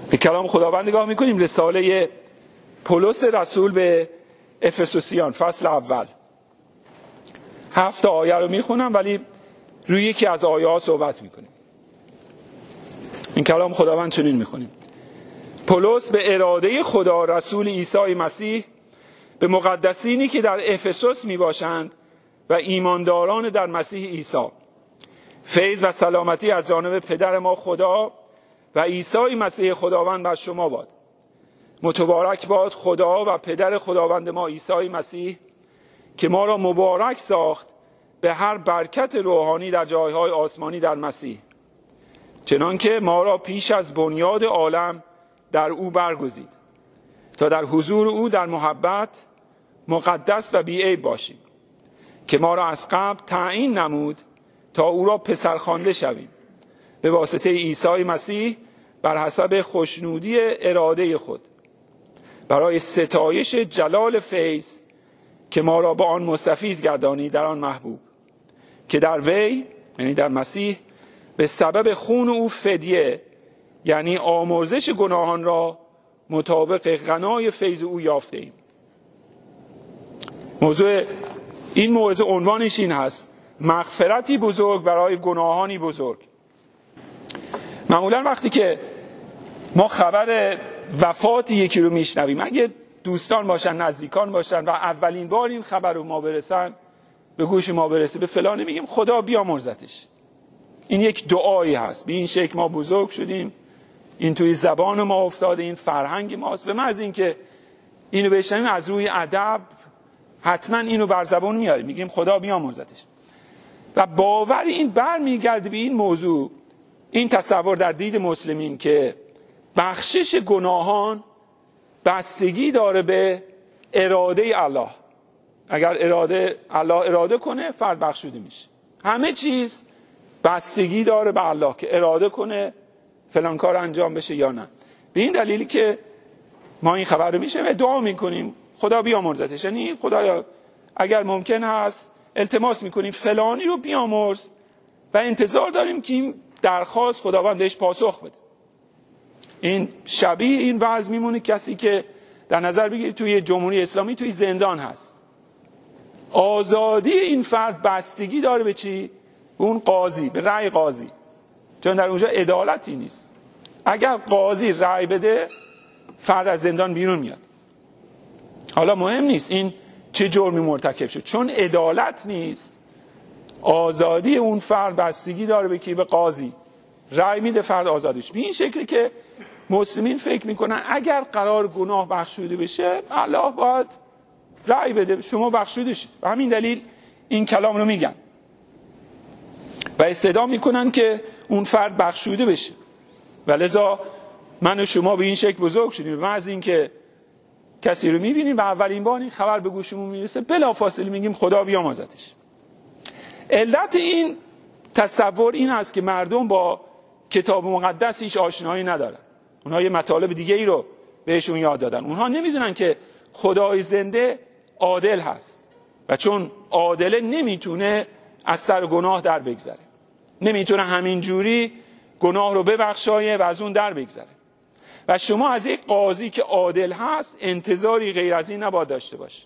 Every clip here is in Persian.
به کلام خداوند نگاه میکنیم. رساله پولس رسول به افسوسیان فصل اول 7 آیه رو میخونم، ولی روی یکی از آیه ها صحبت میکنیم. این کلام خداوند چنین میخونیم: پولس به اراده خدا رسول عیسی مسیح به مقدسینی که در افسوس میباشند و ایمانداران در مسیح عیسی، فیض و سلامتی از جانب پدر ما خدا و عیسی مسیح خداوند بر شما باد. متبارک باد خدا و پدر خداوند ما عیسی مسیح که ما را مبارک ساخت به هر برکت روحانی در جایهای آسمانی در مسیح، چنانکه ما را پیش از بنیاد عالم در او برگزید تا در حضور او در محبت مقدس و بی‌عیب باشیم، که ما را از قبل تعیین نمود تا او را پسر خوانده شویم به واسطه عیسی مسیح بر حسب خوشنودی اراده خود، برای ستایش جلال فیض که ما را با آن مستفیض گردانی در آن محبوب، که در وی یعنی در مسیح به سبب خون او فدیه یعنی آمرزش گناهان را مطابق غنای فیض او یافته ایم. موضوع این موعظه عنوانش این هست: مغفرتی بزرگ برای گناهانی بزرگ. معمولا وقتی که ما خبر وفات یکی رو میشنویم، اگه دوستان باشن، نزدیکان باشن و اولین بار این خبر رو ما برسن، به گوش ما برسه، به فلانی میگیم خدا بیامرزتش. این یک دعایی هست. به این شکل ما بزرگ شدیم، این توی زبان ما افتاده، این فرهنگ ماست. به محض اینکه اینو بشنویم از روی ادب حتما اینو بر زبان میاریم، میگیم خدا بیامرزتش. و باور این برمیگرده به این موضوع، این تصور در دید مسلمین که بخشش گناهان بستگی داره به اراده الله. اگر الله اراده کنه فرد بخشوده میشه. همه چیز بستگی داره به الله که اراده کنه فلان کار انجام بشه یا نه. به این دلیلی که ما این خبر رو میشه و دعا میکنیم خدا بیامرزتش. یعنی خدایا اگر ممکن هست التماس میکنیم فلانی رو بیامرز و انتظار داریم که این درخواست خداوند بهش پاسخ بده. این شبیه این وضع میمونه کسی که در نظر بگیرید توی جمهوری اسلامی توی زندان هست. آزادی این فرد بستگی داره به چی؟ به اون قاضی، به رأی قاضی، چون در اونجا عدالتی نیست. اگر قاضی رأی بده فرد از زندان بیرون میاد. حالا مهم نیست این چه جرمی مرتکب شد، چون عدالت نیست. آزادی اون فرد بستگی داره به کی؟ به قاضی. رأی میده فرد آزادش. به این شکلی که مسلمین فکر میکنن اگر قرار گناه بخشوده بشه الله باید رأی بده شما بخشوده شید. به همین دلیل این کلام رو میگن و استدعا میکنن که اون فرد بخشوده بشه. و لذا من و شما به این شکل بزرگ شدیم و از این که کسی رو میبینیم و اولین بار این خبر به گوشمون میرسه بلافاصله میگیم خدا بیامرزتش. علت این تصور این است که مردم با کتاب مقدس هیچ آشنایی ندارن. اونها یه مطالب دیگه ای رو بهشون یاد دادن. اونها نمیدونن که خدای زنده عادل هست و چون عادله نمیتونه از سر گناه در بگذره، نمیتونه همین جوری گناه رو ببخشایه و از اون در بگذره. و شما از یک قاضی که عادل هست انتظاری غیر از این نباید داشته باشه.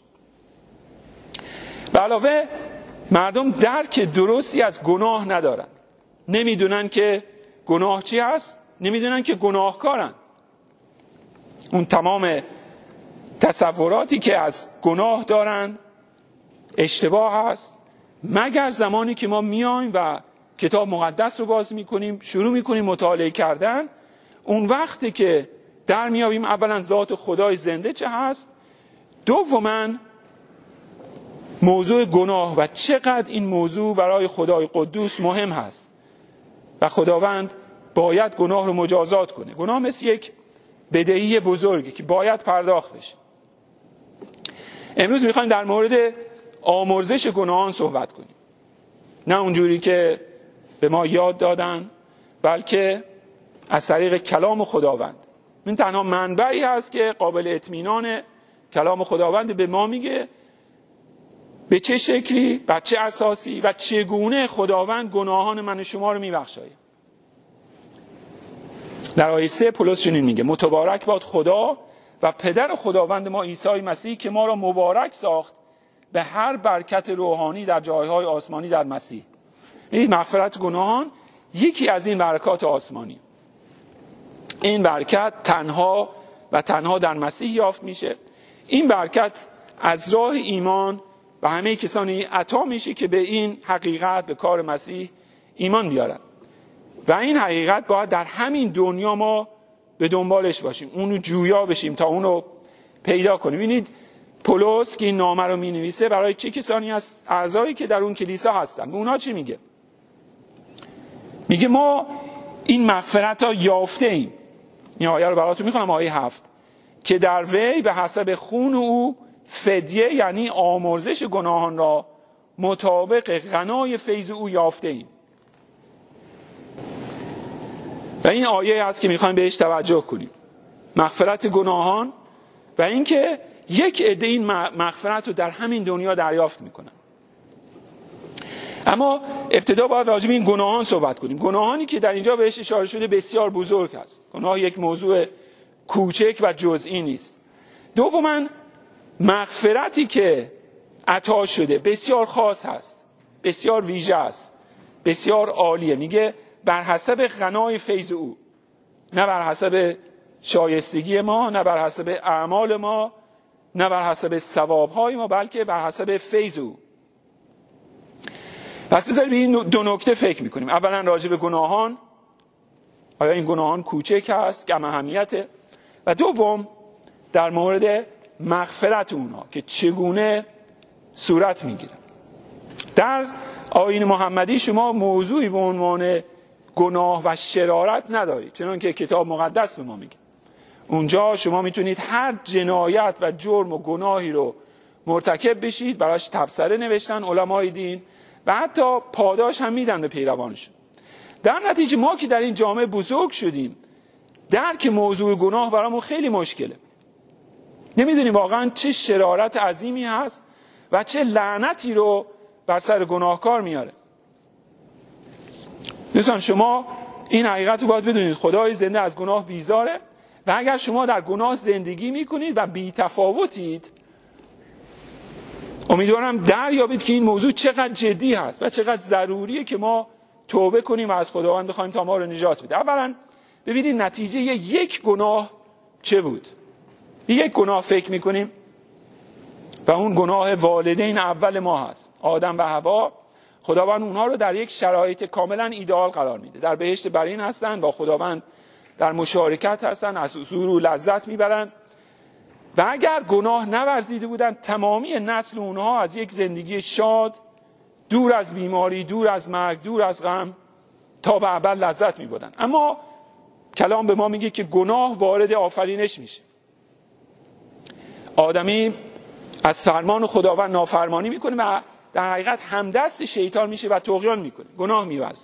به علاوه مردم درک درستی از گناه ندارن، نمیدونن که گناه چی هست، نمیدونن که گناهکارن. اون تمام تصوراتی که از گناه دارن اشتباه هست، مگر زمانی که ما میایم و کتاب مقدس رو باز میکنیم، شروع میکنیم مطالعه کردن، اون وقتی که در میابیم اولا ذات خدای زنده چه هست، دوما موضوع گناه و چقدر این موضوع برای خدای قدوس مهم هست و خداوند باید گناه رو مجازات کنه. گناه مثل یک بدهی بزرگی که باید پرداخت بشه. امروز میخوایم در مورد آمرزش گناهان صحبت کنیم، نه اونجوری که به ما یاد دادن، بلکه از طریق کلام خداوند. این تنها منبعی هست که قابل اطمینان کلام خداوند به ما میگه به چه شکلی، به چه اساسی و چگونه خداوند گناهان من و شما رو میبخشاید. در آیه 3 پولس چنین میگه: متبارک باد خدا و پدر خداوند ما عیسی مسیح که ما را مبارک ساخت به هر برکت روحانی در جایهای آسمانی در مسیح. این مغفرت گناهان یکی از این برکات آسمانی. این برکت تنها و تنها در مسیح یافت میشه. این برکت از راه ایمان و همه کسانی عطا میشه که به این حقیقت، به کار مسیح ایمان بیارن. و این حقیقت باید در همین دنیا ما به دنبالش باشیم، اونو جویا بشیم تا اونو پیدا کنیم. ببینید پولس که این نامه رو مینویسه برای چه کسانی از اعضایی که در اون کلیسا هستن، به اونها چی میگه؟ میگه ما این مغفرت را یافته ایم. این آیه رو براتون میخونم، آیه 7، که در وی به حسب خون او فدیه یعنی آمرزش گناهان را مطابق غنای فیض او یافته ایم. و این آیه هست که میخوایم بهش توجه کنیم، مغفرت گناهان و اینکه یک عده این مغفرت رو در همین دنیا دریافت میکنن. اما ابتدا باید راجع به این گناهان صحبت کنیم. گناهانی که در اینجا بهش اشاره شده بسیار بزرگ است. گناه یک موضوع کوچک و جزئی نیست. دوما مغفرتی که عطا شده بسیار خاص هست، بسیار ویژه است، بسیار عالیه. میگه بر حسب غنای فیض او، نه بر حسب شایستگی ما، نه بر حسب اعمال ما، نه بر حسب ثوابهای ما، بلکه بر حسب فیض او. پس بذارید به این دو نکته فکر میکنیم. اولا راجع به گناهان، آیا این گناهان کوچک هست، کم اهمیته؟ و دوم در مورد مغفرت اونها که چگونه صورت میگیره. در آیین محمدی شما موضوعی به عنوان گناه و شرارت ندارید، چنانکه کتاب مقدس به ما میگه. اونجا شما میتونید هر جنایت و جرم و گناهی رو مرتکب بشید، براش تبصره نوشتن علمای دین و حتی پاداش هم میدن به پیروانشون. در نتیجه ما که در این جامعه بزرگ شدیم، درک موضوع گناه برامون خیلی مشکله. نمیدونیم واقعا چه شرارت عظیمی هست و چه لعنتی رو بر سر گناهکار میاره. دوستان شما این حقیقت رو باید بدونید، خدای زنده از گناه بیزاره و اگر شما در گناه زندگی میکنید و بی تفاوتید، امیدوارم دریابید که این موضوع چقدر جدی هست و چقدر ضروریه که ما توبه کنیم و از خداوند بخوایم تا ما رو نجات بده. اولا ببینید نتیجه یک گناه چه بود. یک گناه فکر میکنیم و اون گناه والدین اول ما هست، آدم و حوا. خداوند اونها رو در یک شرایط کاملا ایدئال قرار میده، در بهشت برین هستن، با خداوند در مشارکت هستن، از حضور و لذت میبرن. و اگر گناه نورزیده بودن، تمامی نسل اونها از یک زندگی شاد، دور از بیماری، دور از مرگ، دور از غم، تا به ابد لذت میبردن. اما کلام به ما میگه که گناه وارد آفرینش میشه. آدمی از فرمان خداوند نافرمانی میکنه و در حقیقت همدست شیطان میشه و طغیان میکنه، گناه میورزه.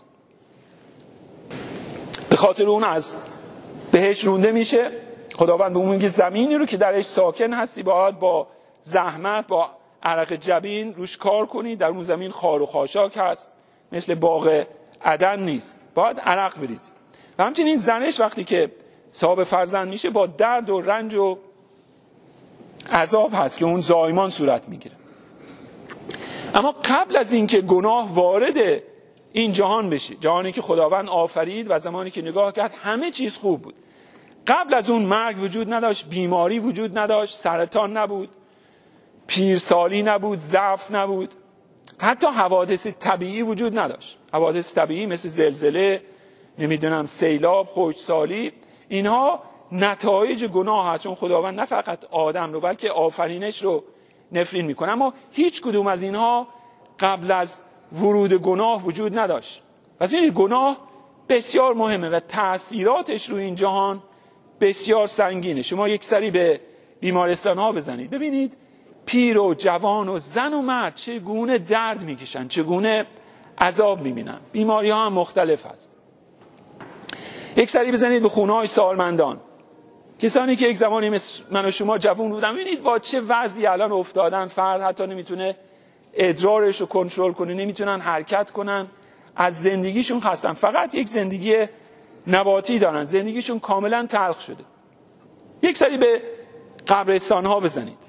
به خاطر اون از بهشت رونده میشه. خداوند به اون میگه زمینی رو که درش ساکن هستی باید با زحمت، با عرق جبین روش کار کنی. در اون زمین خار و خاشاک هست، مثل باغ عدن نیست، باید عرق بریزی. و همچنین زنش وقتی که صاحب فرزند میشه با درد و رنج و عذاب هست که اون زایمان صورت میگیره. اما قبل از اینکه گناه وارد این جهان بشه، جهانی که خداوند آفرید و زمانی که نگاه کرد همه چیز خوب بود، قبل از اون مرگ وجود نداشت، بیماری وجود نداشت، سرطان نبود، پیرسالی نبود، ضعف نبود، حتی حوادث طبیعی وجود نداشت. حوادث طبیعی مثل زلزله، نمیدونم سیلاب، خشکسالی، اینها نتایج گناه هست، چون خداوند نه فقط آدم رو بلکه آفرینش رو نفرین میکنه. اما هیچ کدوم از اینها قبل از ورود گناه وجود نداشت. پس این گناه بسیار مهمه و تأثیراتش روی این جهان بسیار سنگینه. شما یک سری به بیمارستان ها بزنید، ببینید پیر و جوان و زن و مرد چگونه درد میکشن، چگونه عذاب میبینن. بیماری ها هم مختلف هست. یک سری بزنید به خونه های سالمندان، کسانی که یک زمانی مثل من و شما جوان بودن، ببینید با چه وضعی الان افتادن. فرد حتی نمیتونه ادرارش رو کنترل کنه، نمیتونن حرکت کنن، از زندگیشون خستن. فقط یک زندگی نباتی دارن، زندگیشون کاملا تلخ شده. یک سری به قبرستان ها بزنید،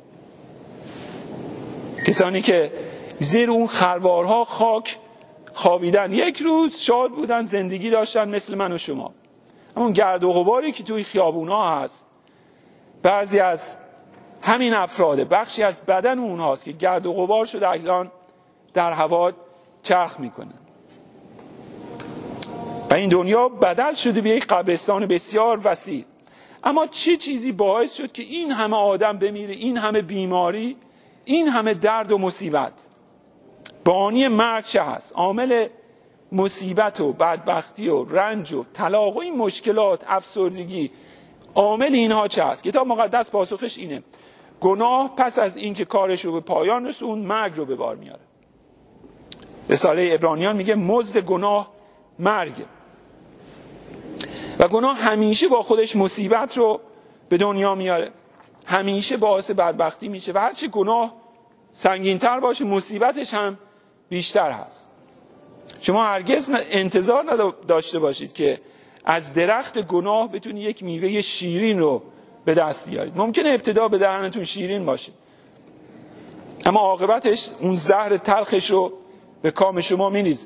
کسانی که زیر اون خروارها خاک خوابیدن، یک روز شاد بودن، زندگی داشتن مثل من و شما. همون گرد و غباری که توی خیابون‌ها هست، بعضی از همین افراد، بخشی از بدن اونهاست که گرد و غبار شده الان در هوا چرخ میکنه و این دنیا بدل شده به یک قبرستان بسیار وسیع. اما چه چیزی باعث شد که این همه آدم بمیره، این همه بیماری، این همه درد و مصیبت؟ بانی مرگ چه هست؟ عامل مصیبت و بدبختی و رنج و طلاق و این مشکلات، افسردگی، عامل اینها چه هست؟ کتاب مقدس پاسخش اینه: گناه پس از این که کارش رو به پایان رسون مرگ رو به بار میاره. رساله عبرانیان میگه مزد گناه مرگ، و گناه همیشه با خودش مصیبت رو به دنیا میاره، همیشه باعث بدبختی میشه و هرچی گناه سنگین‌تر باشه مصیبتش هم بیشتر هست. شما هرگز انتظار نداشته باشید که از درخت گناه بتونی یک میوه شیرین رو به دست بیارید. ممکنه ابتدا به دهنتون شیرین باشه، اما عاقبتش اون زهر تلخش رو به کام شما میریزه.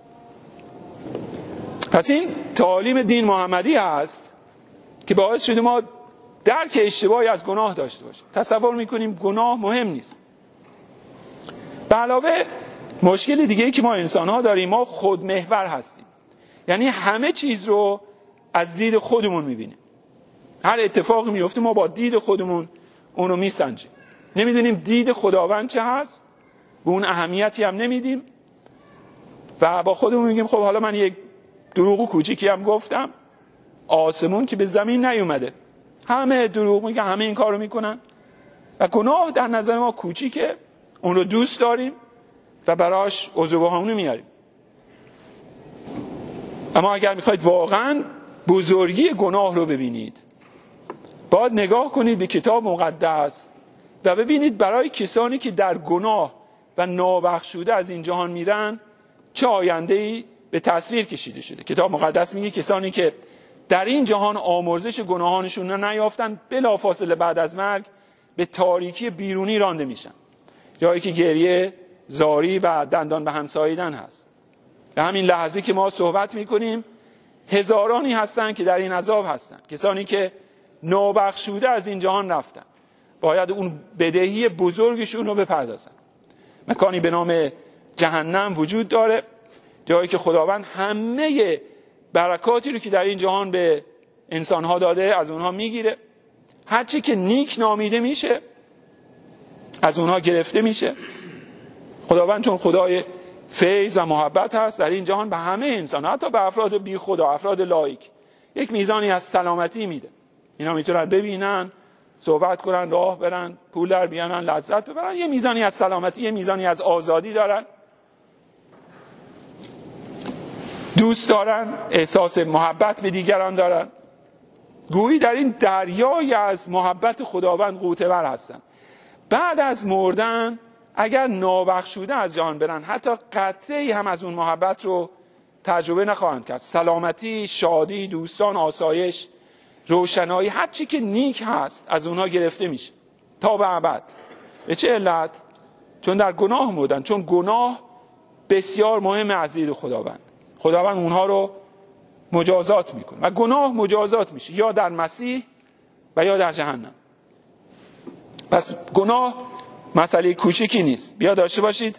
پس این تعالیم دین محمدی هست که باعث شده ما درک اشتباهی از گناه داشته باشیم. تصور میکنیم گناه مهم نیست. به علاوه مشکل دیگه‌ای که ما انسان‌ها داریم، ما خودمحور هستیم. یعنی همه چیز رو از دید خودمون میبینیم. هر اتفاقی میفته ما با دید خودمون اون رو میسنجیم. نمیدونیم دید خداوند چه هست، به اون اهمیتی هم نمیدیم و با خودمون میگیم خب حالا من یک دروغ کوچیکی هم گفتم، آسمون که به زمین نیومده. همه دروغ میگن، همه این کارو میکنن و گناه در نظر ما کوچیکه، اون رو دوست داریم و براش عذر و بهانه میاریم. اما اگر میخواید واقعا بزرگی گناه رو ببینید، باید نگاه کنید به کتاب مقدس و ببینید برای کسانی که در گناه و نابخشوده از این جهان میرن چه آینده‌ای به تصویر کشیده شده. کتاب مقدس میگه کسانی که در این جهان آمرزش گناهانشون رو نیافتن، بلافاصله بعد از مرگ به تاریکی بیرونی رانده میشن، جایی که گریه، زاری و دندان به هم ساییدن هست. در همین لحظه که ما صحبت میکنیم هزارانی هستن که در این عذاب هستن، کسانی که نابخشوده از این جهان رفتن، باید اون بدهی بزرگشون رو بپردازن. مکانی به نام جهنم وجود داره، جایی که خداوند همه برکاتی رو که در این جهان به انسانها داده از اونها میگیره. هرچی که نیک نامیده میشه از اونها گرفته میشه. خداوند چون خدای فیض و محبت هست، در این جهان به همه انسان، حتی به افراد بی خدا، افراد لایک، یک میزانی از سلامتی میده. اینا میتونن ببینن، صحبت کنن، راه برن، پول در بیارن، لذت ببرن، یه میزانی از سلامتی، یه میزانی از آزادی دارن، دوست دارن، احساس محبت به دیگران دارن. گویی در این دریای از محبت خداوند غوطه‌ور هستن. بعد از مردن اگر نابخشوده از جهان برن، حتی قطعی هم از اون محبت رو تجربه نخواهند کرد. سلامتی، شادی، دوستان، آسایش، روشنایی، هر چی که نیک هست از اونها گرفته میشه تا به ابد. به چه علت؟ چون در گناه مردن. چون گناه بسیار مهمه از دید خداوند. خداوند اونها رو مجازات میکنه و گناه مجازات میشه یا در مسیح و یا در جهنم. پس گناه مسئله کوچیکی نیست. بیا داشته باشید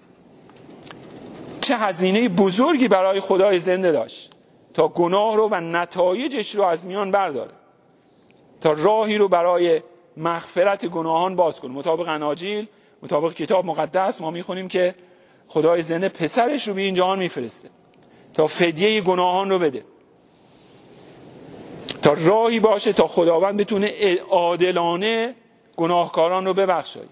چه هزینه بزرگی برای خدای زنده داشت تا گناه رو و نتایجش رو از میان برداره، تا راهی رو برای مغفرت گناهان باز کنه. مطابق اناجیل، مطابق کتاب مقدس ما میخونیم که خدای زنده پسرش رو به این جهان میفرسته تا فدیه گناهان رو بده، تا راهی باشه تا خداوند بتونه عادلانه گناهکاران رو ببخشه.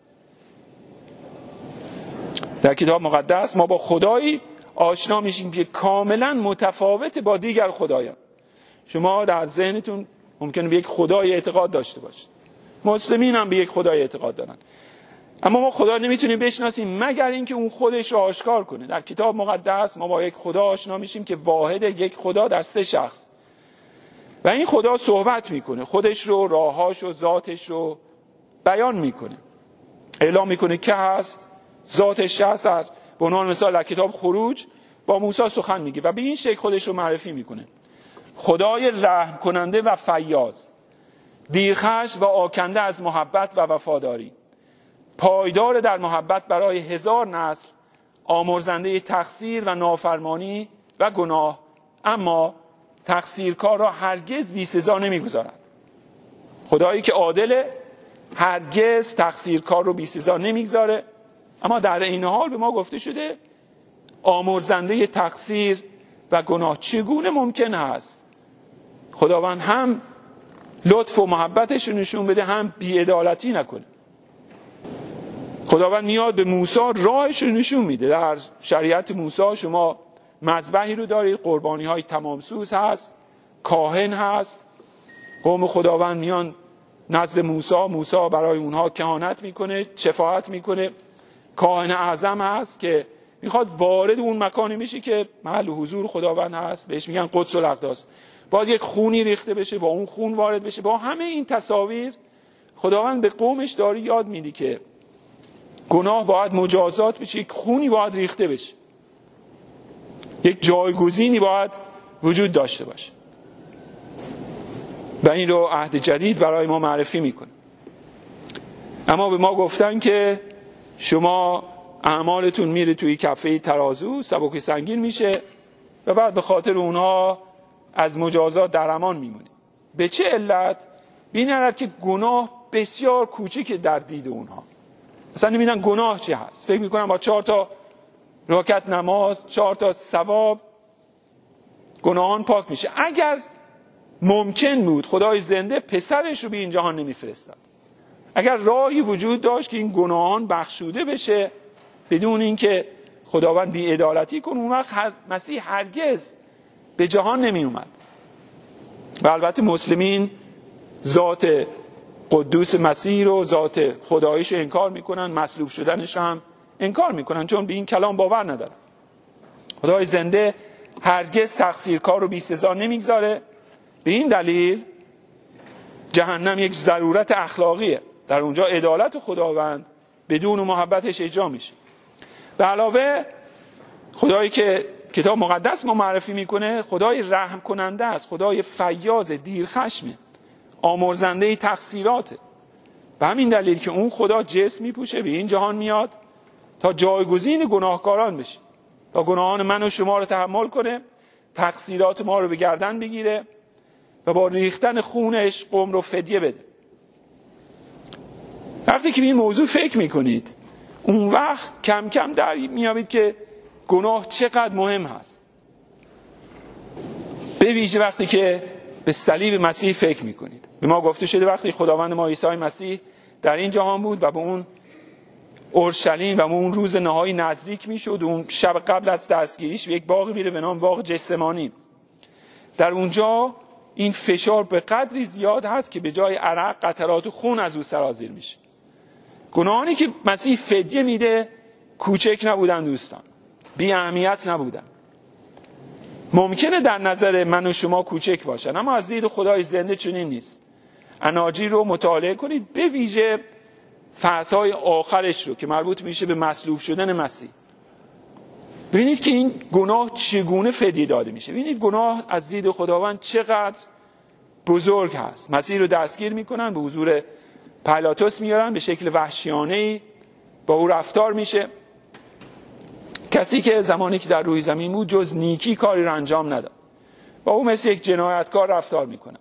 در کتاب مقدس ما با خدایی آشنا میشیم که کاملا متفاوت با دیگر خدایان. شما در ذهنتون ممکنه به یک خدای اعتقاد داشته باشید، مسلمین هم به یک خدای اعتقاد دارن، اما ما خدا نمیتونیم بشناسیم مگر اینکه اون خودش رو آشکار کنه. در کتاب مقدس ما با یک خدا آشنا میشیم که واحد، یک خدا در 3 شخص، و این خدا صحبت میکنه، خودش رو، راهاش و ذاتش رو بیان میکنه، اعلام میکنه که هست، ذاتش هست. در به عنوان مثال در کتاب خروج با موسی سخن میگه و به این شکل خودش رو معرفی میکنه: خدای رحم کننده و فیاض، دیرخش و آکنده از محبت و وفاداری، پایدار در محبت برای 1000 نسل، آمرزنده تقصیر و نافرمانی و گناه، اما تقصیرکار را هرگز بی سزا نمیگذارد. خدایی که عادله هرگز تقصیرکار رو بی سزا نمیگذاره، اما در این حال به ما گفته شده آمرزنده تقصیر و گناه. چگونه ممکن هست خداوند هم لطف و محبتش رو نشون بده، هم بی‌عدالتی نکنه؟ خداوند میاد به موسی راهش رو نشون میده. در شریعت موسی شما مذبحی رو دارید، قربانی های تمامسوز هست، کاهن هست. قوم خداوند میان نزد موسی برای اونها کهانت میکنه، شفاعت میکنه. کاهن اعظم هست که میخواد وارد اون مکانی بشه که محل حضور خداوند هست، بهش میگن قدس الاقداس. باید یک خونی ریخته بشه، با اون خون وارد بشه. با همه این تصاویر خداوند به قومش داره یاد میده که گناه باید مجازات بشه، یک خونی باید ریخته بشه، یک جایگزینی باید وجود داشته باشه. و این رو عهد جدید برای ما معرفی میکنه. اما به ما گفتن که شما اعمالتون میره توی کفه ترازو، سبک سنگین میشه و بعد به خاطر اونها از مجازات در امان میمونید. به چه علت؟ به این علت که گناه بسیار کوچیکه در دید اونها. اصلا نمیدونن گناه چی هست. فکر میکنن با 4 تا رکعت نماز، 4 تا ثواب گناهان پاک میشه. اگر ممکن بود خدای زنده پسرش رو به این جهان نمیفرستاد. اگر راهی وجود داشت که این گناهان بخشوده بشه بدون اینکه خداوند بی‌عدالتی کنه، اون وقت مسیح هرگز به جهان نمی اومد. و البته مسلمین ذات قدوس مسیح رو، ذات خداییش رو انکار میکنن، مصلوب شدنش هم انکار میکنن، چون به این کلام باور ندارن. خدای زنده هرگز تقصیرکار رو بی سزا نمیگذاره. به این دلیل جهنم یک ضرورت اخلاقیه. در اونجا عدالت خداوند بدون محبتش اجرا میشه. به علاوه خدایی که کتاب مقدس ما معرفی میکنه خدای رحم کننده است، خدای فیاض، دیرخشمه، آمرزنده تقصیراته. به همین دلیل که اون خدا جسم میپوشه، به این جهان میاد تا جایگزین گناهکاران بشه، تا گناهان من و شما رو تحمل کنه، تقصیرات ما رو به گردن بگیره و با ریختن خونش قوم رو فدیه بده. وقتی که به این موضوع فکر میکنید اون وقت کم کم در میابید که گناه چقدر مهم هست. به ویژه وقتی که به صلیب مسیح فکر میکنید. به ما گفته شده وقتی خداوند ما عیسی مسیح در این جهان بود و به اون اورشلیم و به اون روز نهایی نزدیک میشد، اون شب قبل از دستگیریش به یک باغی میره به نام باغ جسمانی. در اونجا این فشار به قدری زیاد هست که به جای عرق قطرات خون از او سرازیر میشه. گناهانی که مسیح فدیه میده کوچک نبودن دوستان، بی اهمیت نبودن. ممکنه در نظر من و شما کوچک باشن، اما از دید خدای زنده چنین نیست. اناجیل رو مطالعه کنید، به ویژه فصل‌های آخرش رو که مربوط میشه به مصلوب شدن مسیح. ببینید که این گناه چگونه فدیه داده میشه. ببینید گناه از دید خداوند چقدر بزرگ هست. مسیح رو دستگیر میکنن، به حضور پیلاطس میارن، به شکل وحشیانه‌ای با او رفتار میشه. کسی که زمانی که در روی زمین بود جز نیکی کاری رو انجام نداد، با او مثل یک جنایتکار رفتار میکنن.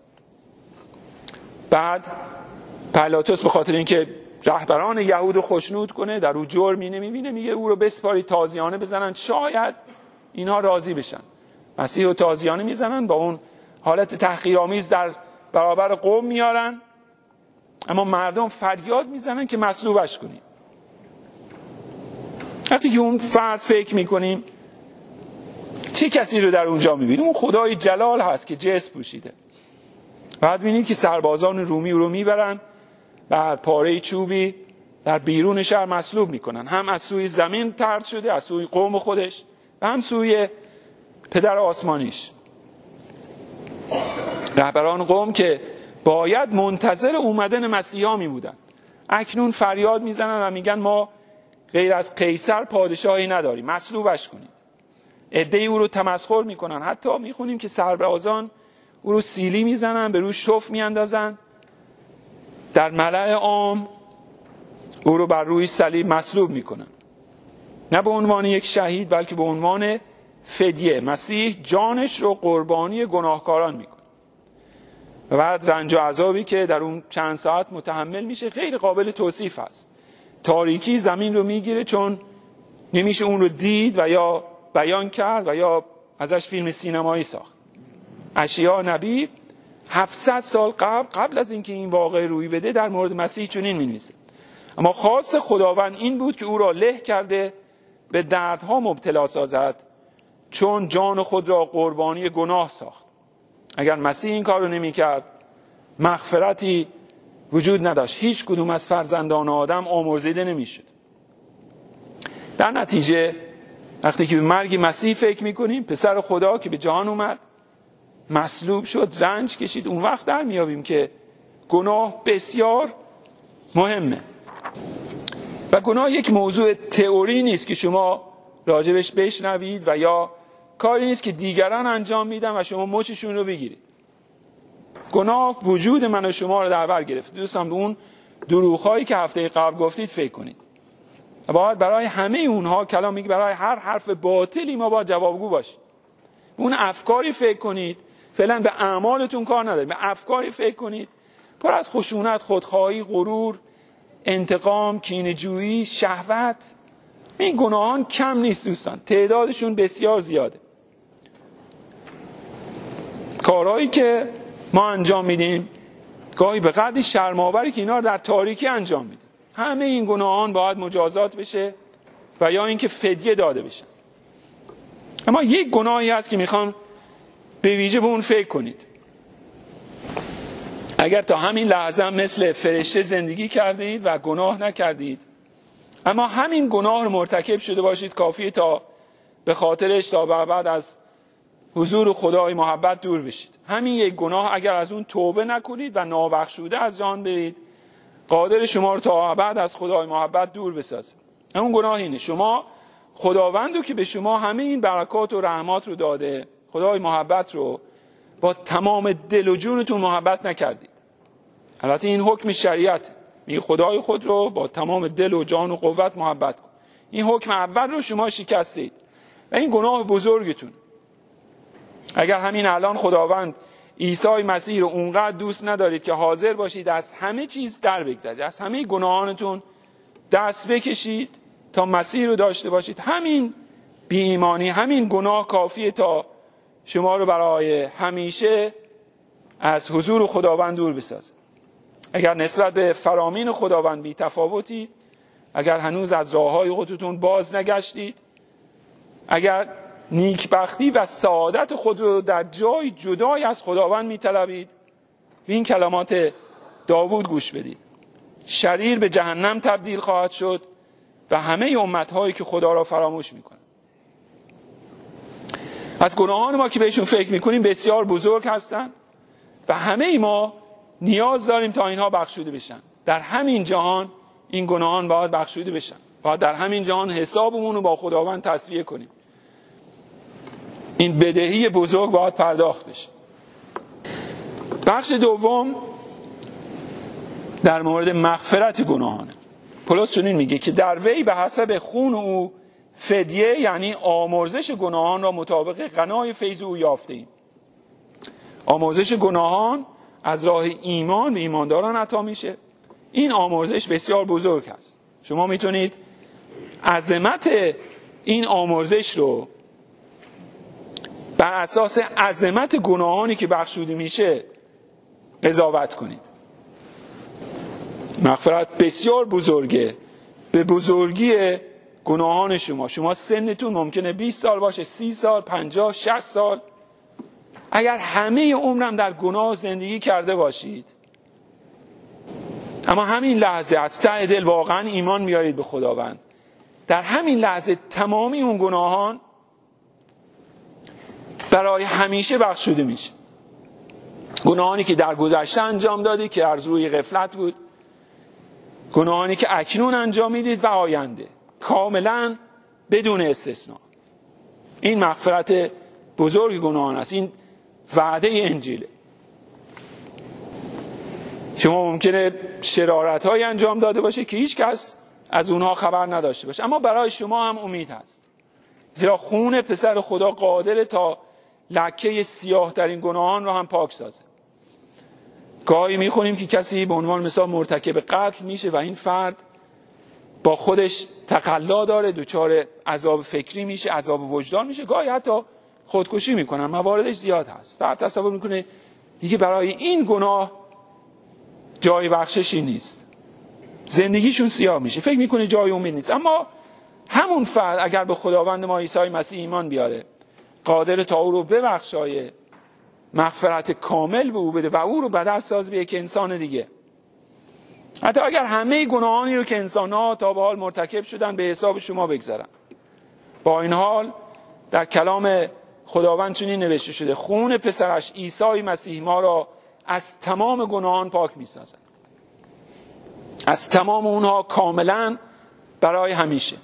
بعد پیلاطس به خاطر اینکه رهبران یهود رو خوشنود کنه، در او جرمی نمیبینه، میگه او رو بسپارید تازیانه بزنن، شاید اینها راضی بشن. مسیح رو تازیانه میزنن، با اون حالت تحقیرآمیز در برابر قوم میارن، اما مردم فریاد میزنن که مصلوبش کنید. وقتی که اون فرد فکر میکنیم چه کسی رو در اونجا میبینیم؟ اون خدای جلال هست که جسم پوشیده. بعد ببینید که سربازان رومی رو میبرن بر پاره چوبی در بیرون شهر مصلوب میکنن، هم از سوی زمین طرد شده، از سوی قوم خودش و هم سوی پدر آسمانیش. رهبران قوم که باید منتظر اومدن مسیحا می بودن، اکنون فریاد میزنن و میگن ما غیر از قیصر پادشاهی نداریم، مصلوبش کنید. عده‌ای او رو تمسخر میکنن، حتی میخونیم که سربازان او رو سیلی میزنن، به روش تف میاندازن، در ملأ عام او رو بر روی صلیب مصلوب میکنن، نه به عنوان یک شهید بلکه به عنوان فدیه. مسیح جانش رو قربانی گناهکاران میکنه و بعد رنج و عذابی که در اون چند ساعت متحمل میشه غیر قابل توصیف است. تاریکی زمین رو میگیره چون نمیشه اون رو دید و یا بیان کرد و یا ازش فیلم سینمایی ساخت. اشعیا نبی 700 سال قبل از اینکه این واقعه روی بده در مورد مسیح چنین می‌نویسه: اما خواست خداوند این بود که او را له کرده به دردها مبتلا سازد، چون جان خود را قربانی گناه ساخت. اگر مسیح این کار رو نمی‌کرد مغفرتی وجود نداشت، هیچ کدوم از فرزندان آدم آمرزیده نمی‌شد. در نتیجه وقتی که به مرگ مسیح فکر می‌کنیم، پسر خدا که به جهان اومد، مصلوب شد، رنج کشید، اون وقت در میابیم که گناه بسیار مهمه. و گناه یک موضوع تئوری نیست که شما راجبش بشنوید و یا کاری نیست که دیگران انجام میدن و شما مچشون رو بگیرید. گناه وجود من و شما رو در بر گرفت. دوستان به اون دروغ‌هایی که هفته قبل گفتید فکر کنید. و باید برای همه اونها کلام میگه برای هر حرف باطلی ما باید جوابگو باشیم. اون افکاری فکر کنید، فعلا به اعمالتون کار ندارید، به افکاری فکر کنید پر از خشونت، خودخواهی، غرور، انتقام، کینه‌جویی، شهوت. این گناهان کم نیست دوستان، تعدادشون بسیار زیاده. کارهایی که ما انجام میدیم گاهی به قدری شرم‌آوری که اینا رو در تاریکی انجام میدیم. همه این گناهان باید مجازات بشه و یا اینکه فدیه داده بشه. اما یک گناهی هست که میخوام به ویژه به اون فکر کنید. اگر تا همین لحظه مثل فرشته زندگی کردید و گناه نکردید، اما همین گناه رو مرتکب شده باشید، کافیه تا به خاطرش تا بعد از حضور خدای محبت دور بشید. همین یک گناه اگر از اون توبه نکنید و نابخشوده از جان برید، قادر شما رو تا بعد از خدای محبت دور بسازه. اون گناه اینه: شما خداوندو که به شما همه این برکات و رحمات رو داده، خدای محبت رو، با تمام دل و جونتون محبت نکردید. البته این حکم شریعت میگه خدای خود رو با تمام دل و جان و قوت محبت کن. این حکم اول رو شما شکستید و این گناه بزرگتون. اگر همین الان خداوند عیسی مسیح رو اونقدر دوست ندارید که حاضر باشید از همه چیز در بگذرید، از همه گناهانتون دست بکشید تا مسیح رو داشته باشید، همین بی ایمانی، همین گناه کافیه تا شما رو برای همیشه از حضور خداوند دور بسازه. اگر نسبت به فرامین خداوند بی تفاوتید، اگر هنوز از راههای خودتون باز نگشتید، اگر نیکبختی و سعادت خود رو در جای جدای از خداوند می‌طلبید، به این کلمات داوود گوش بدید: شریر به جهنم تبدیل خواهد شد و همه امت‌هایی که خدا را فراموش می‌کنند. از گناهان ما که بهشون فکر می‌کنیم بسیار بزرگ هستند و همه ما نیاز داریم تا اینها بخشوده بشن. در همین جهان این گناهان باید بخشوده بشن. باید در همین جهان حسابمون رو با خداوند تسویه کنیم. این بدهی بزرگ باید پرداخت بشه. بخش دوم در مورد مغفرت گناهانه. پولس چنین میگه که در وی به حسب خون او فدیه، یعنی آمرزش گناهان را مطابق غنای فیض او یافته ایم. آمرزش گناهان از راه ایمان به ایمانداران عطا میشه. این آمرزش بسیار بزرگ است. شما میتونید عظمت این آمرزش رو بر اساس عظمت گناهانی که بخشوده میشه قضاوت کنید. مغفرت بسیار بزرگه به بزرگی گناهان شما سنتون ممکنه 20 سال باشه، 30 سال، 50، 60 سال. اگر همه عمرم در گناه زندگی کرده باشید، اما همین لحظه از ته دل واقعا ایمان میارید به خداوند، در همین لحظه تمامی اون گناهان برای همیشه بخشوده میشه. گناهانی که در گذشته انجام دادید که از روی غفلت بود، گناهانی که اکنون انجام میدید و آینده، کاملا بدون استثناء. این مغفرت بزرگ گناهان است. این وعده انجیله. شما ممکنه شرارت‌هایی انجام داده باشه که هیچ کس از اونها خبر نداشته باشه، اما برای شما هم امید هست، زیرا خون پسر خدا قادر تا لکه سیاه ترین گناهان را هم پاک سازه. گاهی میخونیم که کسی به عنوان مثال مرتکب قتل میشه و این فرد با خودش تقلا داره، دچار عذاب فکری میشه، عذاب وجدان میشه، گاهی حتی خودکشی میکنن. مواردش زیاد هست. فرد تصور میکنه دیگه برای این گناه جای بخششی نیست، زندگیشون سیاه میشه، فکر میکنه جای امید نیست. اما همون فرد اگر به خداوند ما عیسی مسیح ایمان بیاره، قادر تا او رو ببخشایه، مغفرت کامل به او بده و او رو بدل ساز به یک انسان دیگه. حتی اگر همه گناهانی رو که انسان‌ها تا به حال مرتکب شدن به حساب شما بگذارن، با این حال در کلام خداوند چنین نوشته شده: خون پسرش عیسی مسیح ما را از تمام گناهان پاک می‌سازد، از تمام اونها کاملا برای همیشه.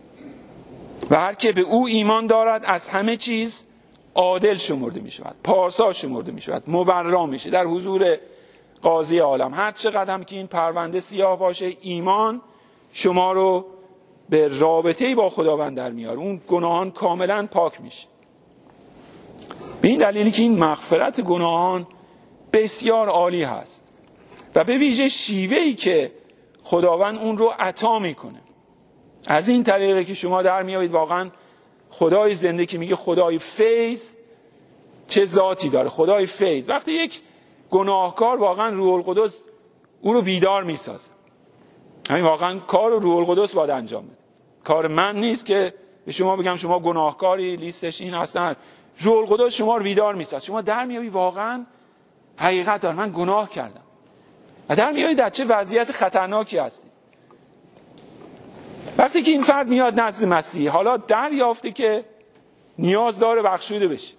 و هر که به او ایمان دارد از همه چیز عادل شمرده می شود، پارسا شمرده می شود، مبرا می شود در حضور قاضی عالم. هر چقدر هم که این پرونده سیاه باشه، ایمان شما رو به رابطه‌ای با خداوند در میاره، اون گناهان کاملا پاک میشه. به این دلیلی که این مغفرت گناهان بسیار عالی هست و به ویژه شیوهی که خداوند اون رو عطا میکنه، از این طریقه که شما در میایید واقعا خدای زنده که میگه خدای فیض چه ذاتی داره. خدای فیض وقتی یک گناهکار واقعا روح القدس او رو بیدار میسازه، همین واقعا کار روح القدس باید انجام بده، کار من نیست که به شما بگم شما گناهکاری لیستش این هستن. روح القدس شما رو بیدار میسازه، شما در میایی واقعا حقیقت داره، من گناه کردم و در میایی در چه وضعیت خطرناکی هستی. وقتی که این فرد میاد نزد مسیح، حالا دریافته که نیاز داره بخشوده بشه،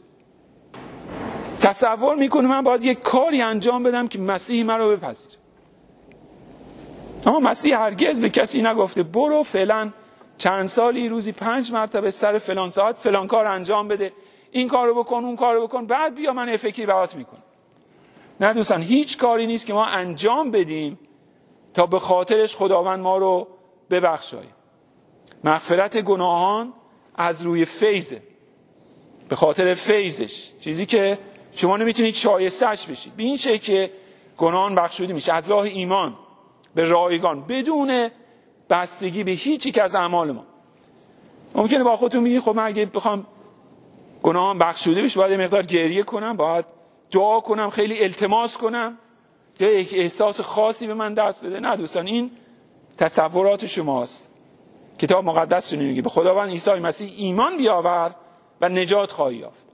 تصور میکنه من باید یک کاری انجام بدم که مسیح من رو بپذیره. اما مسیح هرگز به کسی نگفته برو فعلا چند سالی روزی 5 مرتبه سر فلان ساعت فلان کار انجام بده، این کارو بکن اون کارو بکن، بعد بیا من فکری برات میکنم. نه دوستان، هیچ کاری نیست که ما انجام بدیم تا به خاطرش خداوند ما رو ببخشایه. مغفرت گناهان از روی فیضه، به خاطر فیضش، چیزی که شما نمیتونید شایسته‌اش بشید. به این شکل که گناهان بخشوده میشه از راه ایمان به رایگان، بدون بستگی به هیچ یک از اعمال ما. ممکنه با خودتون میگید خب من اگه بخوام گناهان بخشوده بشه باید مقدار گریه کنم، باید دعا کنم، خیلی التماس کنم، یا یک احساس خاصی به من دست بده. نه دوستان، این تصورات شماست. کتاب مقدس چنین میگه به خداوند عیسی مسیح ایمان بیاور و نجات خواهی یافت.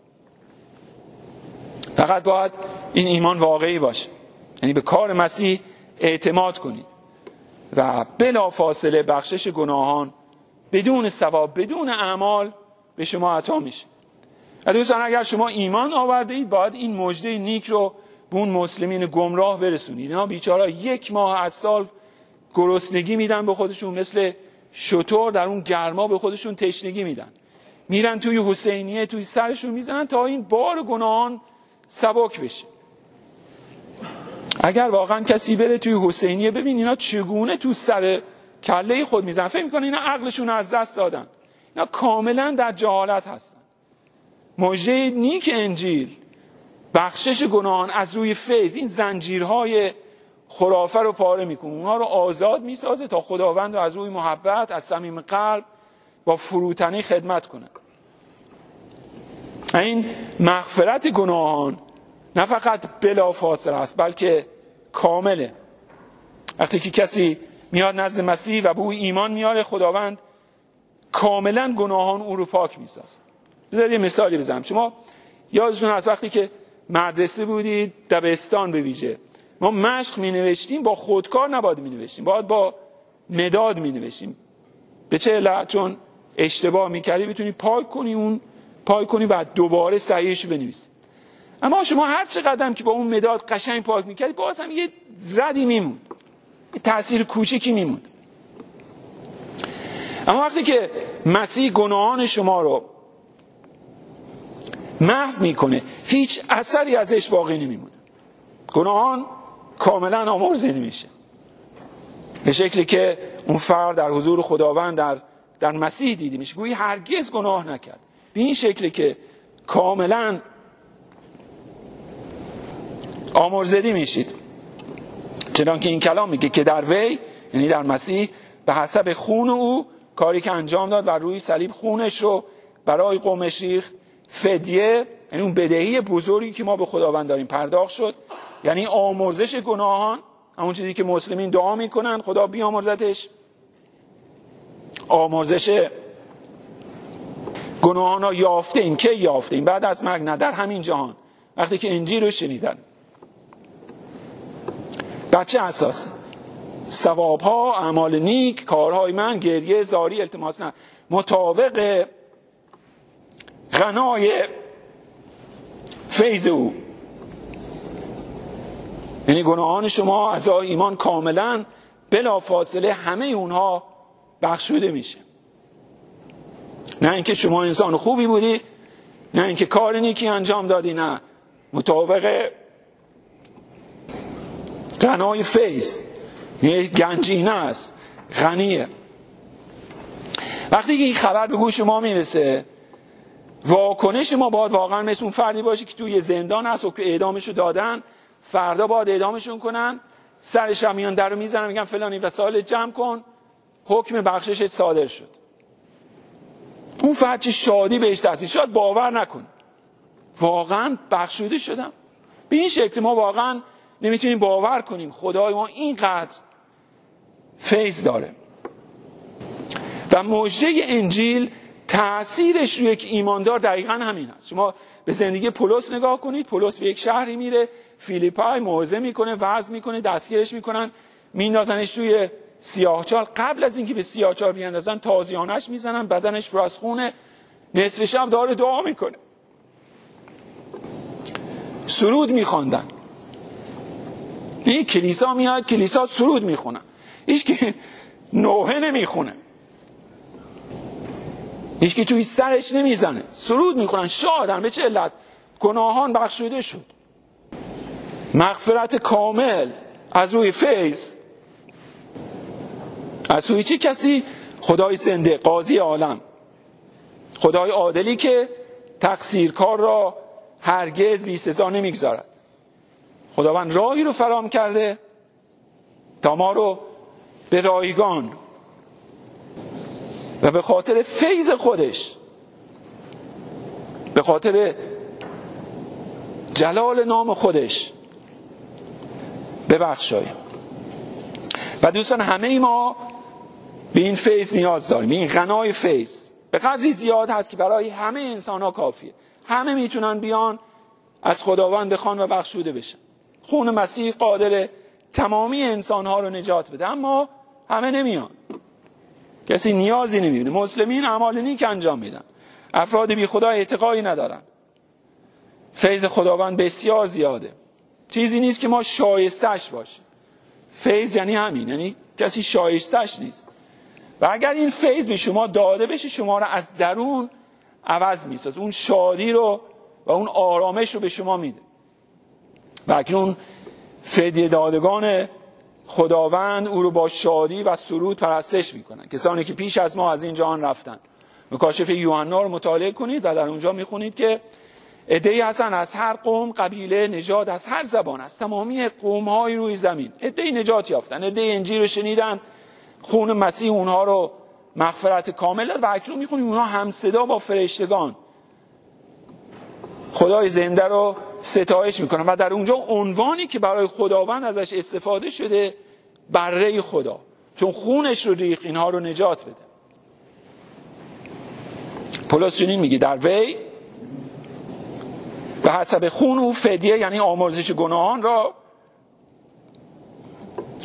فقط باید این ایمان واقعی باشه، یعنی به کار مسیح اعتماد کنید و بلا فاصله بخشش گناهان بدون ثواب بدون اعمال به شما عطا میشه. و دوستان اگر شما ایمان آورده اید باید این مژده نیک رو به اون مسلمین گمراه برسونید. اینا بیچاره 1 ماه از سال گرسنگی میدن به خودشون، مثل شتر در اون گرما به خودشون تشنگی میدن، میرن توی حسینیه توی سرشون میزنن تا این بار گناهان سبک بشه. اگر واقعا کسی بره توی حسینیه ببین اینا چگونه تو سر کله خود میزنن، فکر میکنن اینا عقلشون از دست دادن، اینا کاملا در جهالت هستن. مژده نیک انجیل بخشش گناهان از روی فیض این زنجیرهای خرافه رو پاره میکنه، اونها رو آزاد میسازه تا خداوند رو از روی محبت از صمیم قلب با فروتنی خدمت کنه. این مغفرت گناهان نه فقط بلا فاصله است بلکه کامله. وقتی که کسی میاد نزد مسیح و به او ایمان میاره، خداوند کاملا گناهان او رو پاک میسازه. بذارید یه مثالی بزنم. شما یادتون هست وقتی که مدرسه بودید، دبستان به ویژه، ما مشق می نوشتیم با خودکار نباید می نوشتیم، باید با مداد می نوشتیم. به چه علت؟ چون اشتباه می کردی بتونی پاک کنی و دوباره صحیحش بنویسی. اما شما هر چقدر که با اون مداد قشنگ پاک می کردی باز هم یه ردی میموند، یه تأثیر کوچیکی میموند. اما وقتی که مسیح گناهان شما رو محو میکنه هیچ اثری ازش باقی نمیمونه. گناهان کاملا آمرزیده میشه به شکلی که اون فرد در حضور خداوند در مسیح دیده میشه، گویی هرگز گناه نکرد. به این شکلی که کاملا آمرزیده میشید. چنانکه این کلام میگه که در وی، یعنی در مسیح، به حسب خون او، کاری که انجام داد بر روی صلیب خونش رو برای قومش ریخت، فدیه، یعنی اون بدهی بزرگی که ما به خداوند داریم پرداخت شد، یعنی آمرزش گناهان، همون چیزی که مسلمین دعا میکنن خدا بیامرزتش. آمرزش گناهان ها یافته ایم. که یافته ایم؟ بعد از مرگ؟ نه، در همین جهان، وقتی که انجیل رو شنیدن. بر چه اساس؟ ثواب ها، اعمال نیک، کارهای من، گریه، زاری، التماس، نه، مطابق غنای فیض او. یعنی گناهان شما از ایمان کاملا بلا فاصله همه اونها بخشوده میشه. نه اینکه شما انسان خوبی بودی، نه اینکه کار نیکی انجام دادی، نه، مطابق غنای فیض. یه گنجینه است، غنیه. وقتی که این خبر به گوش ما میرسه، واکنش ما باید واقعا مثل اون فردی باشه که توی زندان هست و که اعدامشو دادن، فردا باید اعدامشون کنن، سرش هم میان در رو میزنن میگن فلانی وسایل جمع کن، حکم بخششت صادر شد. اون فرد چه شادی بهش دست میاد، شاید باور نکن واقعا بخشوده شدم. به این شکل ما واقعا نمیتونیم باور کنیم خدای ما اینقدر فیض داره. و مژده انجیل تأثیرش روی یک ایماندار دقیقاً همین است. شما به زندگی پولس نگاه کنید. پولس به یک شهری میره، فیلیپای، موعظه میکنه، وعظ میکنه، دستگیرش میکنن، میندازنش توی سیاهچال. قبل از اینکه به سیاهچال بیاندازن تازیانش میزنن، بدنش پر از خونه، نصف شب داره دعا میکنه، سرود میخواندن. این کلیسا میاد، کلیسا سرود میخونن، هیچ که نوحه نمیخونه، هیچ که توی سرش نمیزنه، سرود میخونن، شادن. به چه علت؟ گناهان بخشوده شد، مغفرت کامل از روی فیض. از روی چه کسی؟ خدای زنده، قاضی عالم، خدای عادلی که تقصیرکار را هرگز بی سزا نمیگذارد. خداوند راهی رو فراهم کرده تا ما رو به رایگان و به خاطر فیض خودش، به خاطر جلال نام خودش ببخشایم. و دوستان همه ما به این فیض نیاز داریم. این غنای فیض به قدری زیاد هست که برای همه انسان ها کافیه. همه میتونن بیان از خداوند بخوان و بخشوده بشن. خون مسیح قادر تمامی انسان ها رو نجات بده، اما همه نمیان. کسی نیازی نمیبینه. مسلمین اعمال نیک انجام میدن، افراد بی خدا اعتقادی ندارن. فیض خداوند بسیار زیاده، چیزی نیست که ما شایستش باشیم. فیض یعنی همین، یعنی کسی شایستش نیست. و اگر این فیض به شما داده بشه، شما رو از درون عوض میسازه، اون شادی رو و اون آرامش رو به شما میده. و اکنون فدیه دادگان خداوند او رو با شادی و سرود پرستش میکنن. کسانی که پیش از ما از این جهان رفتن. مکاشفه یوحنا رو مطالعه کنید و در اونجا میخونید که عده‌ای هستن از هر قوم، قبیله، نژاد، از هر زبان، از تمامی قوم‌های روی زمین. عده‌ای نجات یافتن، عده‌ای انجیل رو شنیدن، خون مسیح اونها رو مغفرت کامل داد. و اکنون میخونیم اونها همصدا با فرشتگان خدای زنده رو ستایش میکنن. و در اونجا عنوانی که برای خداوند ازش استفاده شده، بره خدا، چون خونش رو ریخت اینها رو نجات بده. پولس چنین میگه در وی به حسب خون او فدیه، یعنی آمرزش گناهان را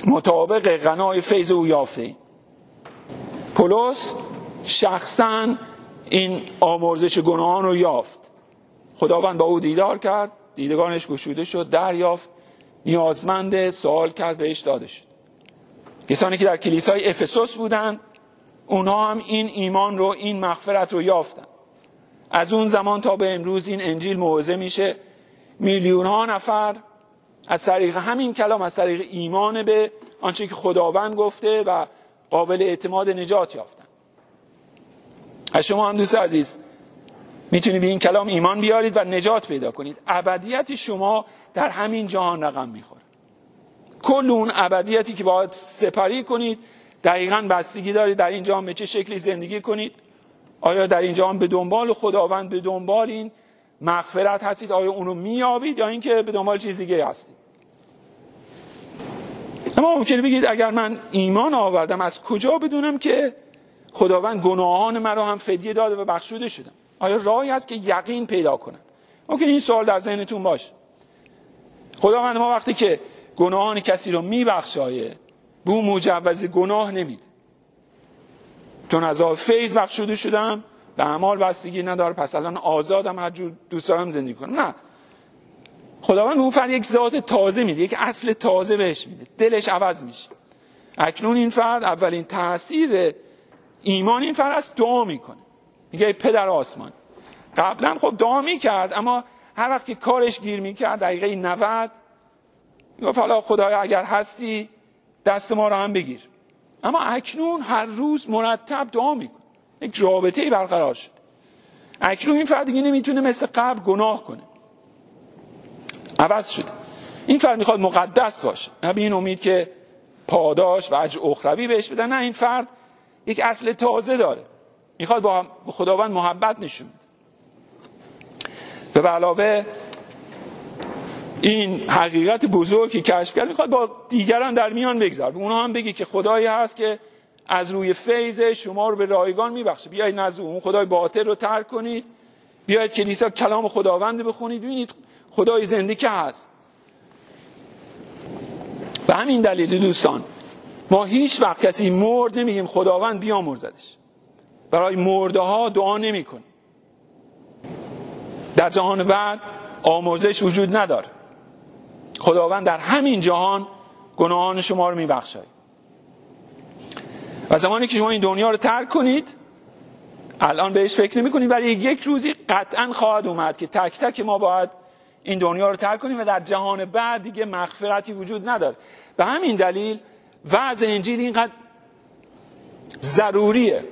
مطابق غنای فیض او یافته. پولس شخصا این آمرزش گناهان رو یافت. خداوند با او دیدار کرد، دیدگانش گشوده شد، دریافت، نیازمند، سوال کرد، بهش داده شد. کسانی که در کلیسای افسوس بودند اونها هم این ایمان رو، این مغفرت رو یافتن. از اون زمان تا به امروز این انجیل موعظه میشه، میلیون ها نفر از طریق همین کلام، از طریق ایمان به آنچه که خداوند گفته و قابل اعتماد نجات یافتن. از شما هم دوست عزیز میتونید به این کلام ایمان بیارید و نجات پیدا کنید. ابدیت شما در همین جهان رقم میخوره. کل اون ابدیتی که باید سپری کنید دقیقاً بستگی دارید در این جهان به چه شکلی زندگی کنید. آیا در این جهان به دنبال خداوند، به دنبال این مغفرت هستید؟ آیا اون رو میابید یا اینکه به دنبال چیز دیگه هستید؟ اما ممکنه بگید اگر من ایمان آوردم از کجا بدونم که خداوند گناهان من رو هم فدیه داده و بخشوده شدم؟ آیا راهی هست که یقین پیدا کنم؟ ممکن این سوال در ذهنتون باشه. خداوند ما وقتی که گناهان کسی رو میبخشه به اون مجوز گناه نمیده، چون از راه فیض بخشوده شدم، به اعمال بستگی نداره، پس الان آزادم هر جور دوست دارم زندگی کنم. نه، خداوند اون فرد یک ذات تازه میده، یک اصل تازه بهش میده، دلش عوض میشه. اکنون این فرد اولین تأثیر ایمان این فرد است، دعا میکنه، میگه ای پدر آسمان. قبلا خب دعا میکرد، اما هر وقت که کارش گیر میکرد دقیقه 90 میگفت حالا خدایا اگر هستی دست ما رو هم بگیر. اما اکنون هر روز مرتب دعا میکنه، یک رابطه‌ای برقرار شد. اکنون این فرد دیگه نمیتونه مثل قبل گناه کنه، عوض شده. این فرد میخواد مقدس باشه، نه به این امید که پاداش و اجر اخروی بهش بدن. نه، این فرد یک اصل تازه داره، میخواد با خداوند محبت نشون بده. و به علاوه این حقیقت بزرگی کشف کرد، میخواد با دیگران در میان بگذاره، به اونها هم بگی که خدایی هست که از روی فیض شما رو به رایگان میبخشه. بیایید نزد اون خدای باطل رو ترک کنید، بیایید کلیسا کلام خداوند بخونید، ببینید خدای زنده که هست. به همین دلیل دوستان ما هیچ وقت کسی مرد نمیگیم خداوند بیامرزدش. برای مرده ها دعا نمی کنیم. در جهان بعد آمرزش وجود نداره. خداوند در همین جهان گناهان شما رو میبخشد. و زمانی که شما این دنیا رو ترک کنید، الان بهش فکر نمی کنید، ولی یک روزی قطعا خواهد اومد که تک تک ما باید این دنیا رو ترک کنیم و در جهان بعد دیگه مغفرتی وجود نداره. به همین دلیل وعظ انجیل اینقدر ضروریه،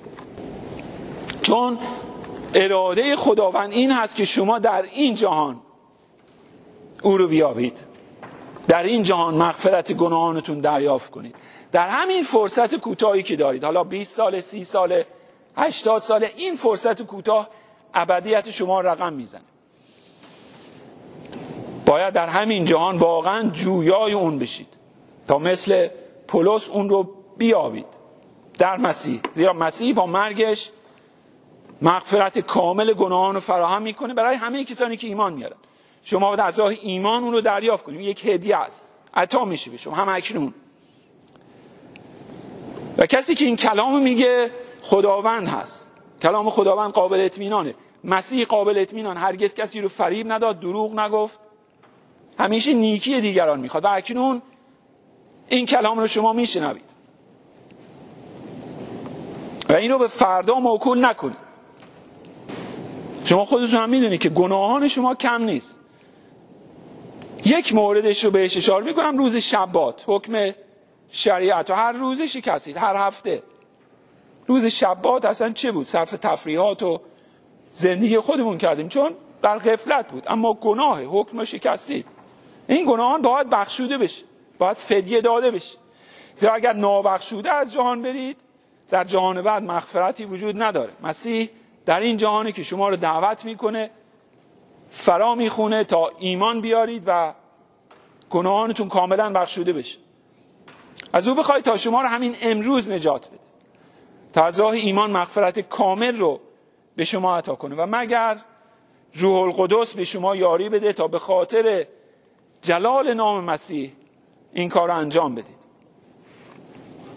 چون اراده خداوند این هست که شما در این جهان او رو بیابید، در این جهان مغفرت گناهانتون دریافت کنید، در همین فرصت کوتاهی که دارید. حالا 20 سال، 30 سال، 80 سال، این فرصت کوتاه ابدیت شما رقم میزنه. باید در همین جهان واقعا جویای اون بشید تا مثل پولس اون رو بیابید در مسیح، زیرا مسیح با مرگش مغفرت کامل گناهان رو فراهم میکنه برای همه کسانی که ایمان میارن. شما باید از راه ایمان اون رو دریافت کنید، یک هدیه است، عطا میشه به شما هم اکنون. و کسی که این کلامو میگه خداوند هست، کلام خداوند قابل اطمینانه، مسیح قابل اطمینان، هرگز کسی رو فریب نداد، دروغ نگفت، همیشه نیکی دیگران میخواد. و اکنون این کلام رو شما میشنوید و این رو به فردا موکول نکنید. شما خودتون هم میدونید که گناهان شما کم نیست. یک موردش رو بهش اشاره میکنم، روز شبات، حکم شریعت رو هر روز شکستید، هر هفته. روز شبات اصلا چه بود؟ صرف تفریحات و زندگی خودمون کردیم چون در غفلت بود، اما گناه حکم رو شکستید. این گناهان باید بخشوده بشه، باید فدیه داده بشه، زیرا اگر نابخشوده از جهان برید در جهان بعد مغفرتی وجود نداره. مسیح در این جهانی که شما رو دعوت میکنه، فرا میخونه تا ایمان بیارید و گناهانتون کاملا بخشوده بشه. از او بخواید تا شما رو همین امروز نجات بده، تا از راه ایمان مغفرت کامل رو به شما عطا کنه و مگر روح القدس به شما یاری بده تا به خاطر جلال نام مسیح این کار رو انجام بدید.